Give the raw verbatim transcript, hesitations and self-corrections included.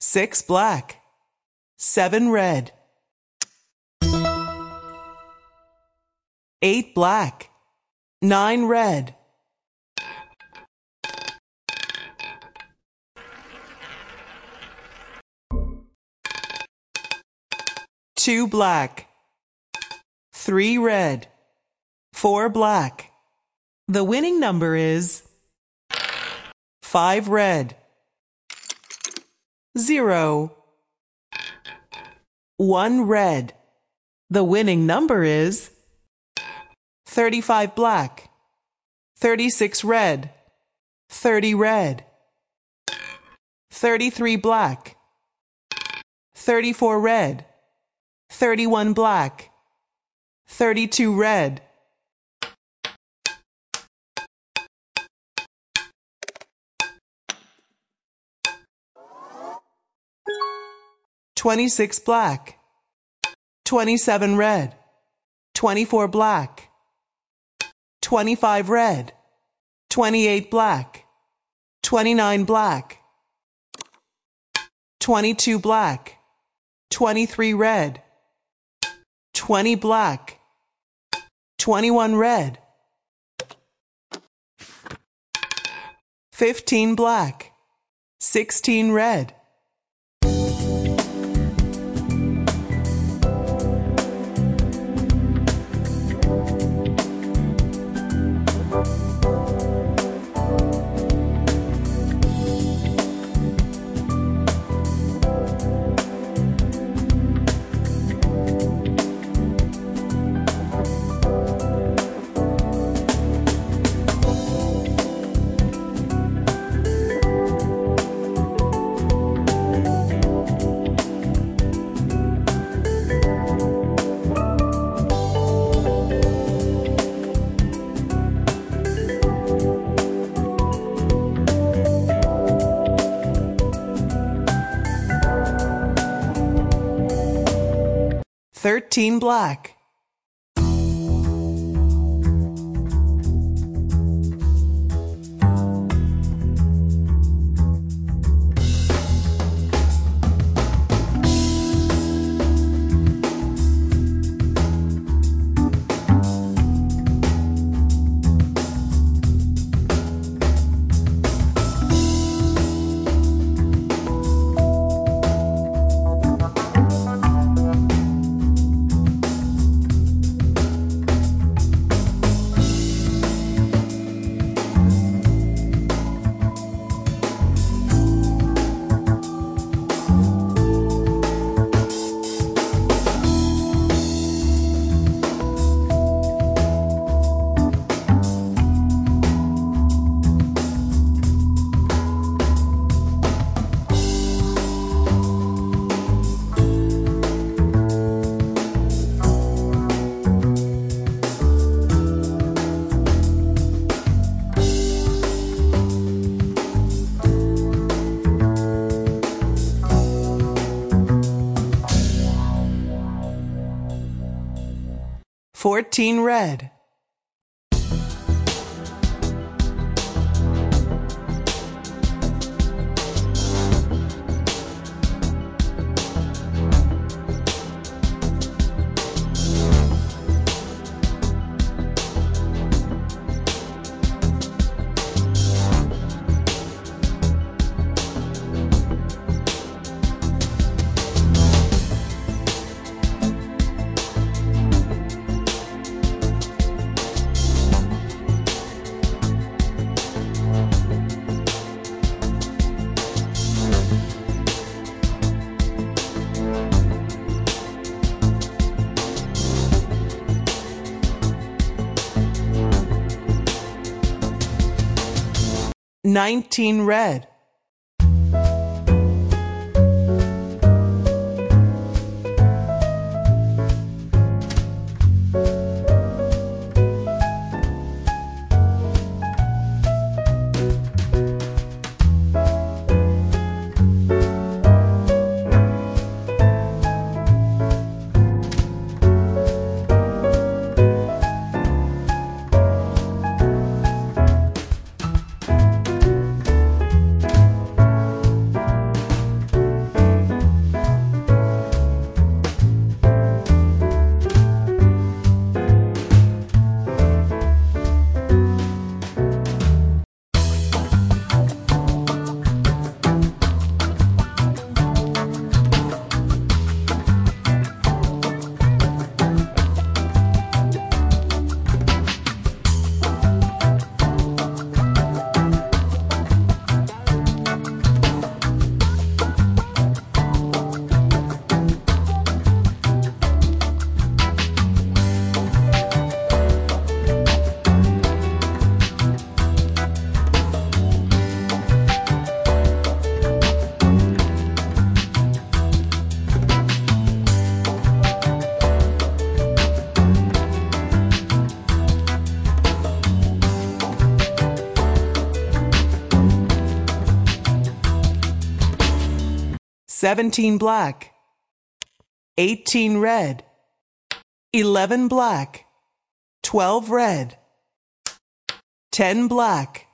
six black, seven red, eight black, nine red, two black, three red, four black. The winning number is five red, zero, one red. The winning number is thirty-five black, thirty-six red, thirty red, thirty-three black, thirty-four red, thirty-one black, thirty-two red, twenty-six black, twenty-seven red, twenty-four black, twenty-five red, twenty-eight black, twenty-nine black, twenty-two black, twenty-three red, twenty black, twenty-one red, fifteen black, sixteen red. Thirteen black, fourteen red, nineteen red, seventeen black, eighteen red, eleven black, twelve red, ten black,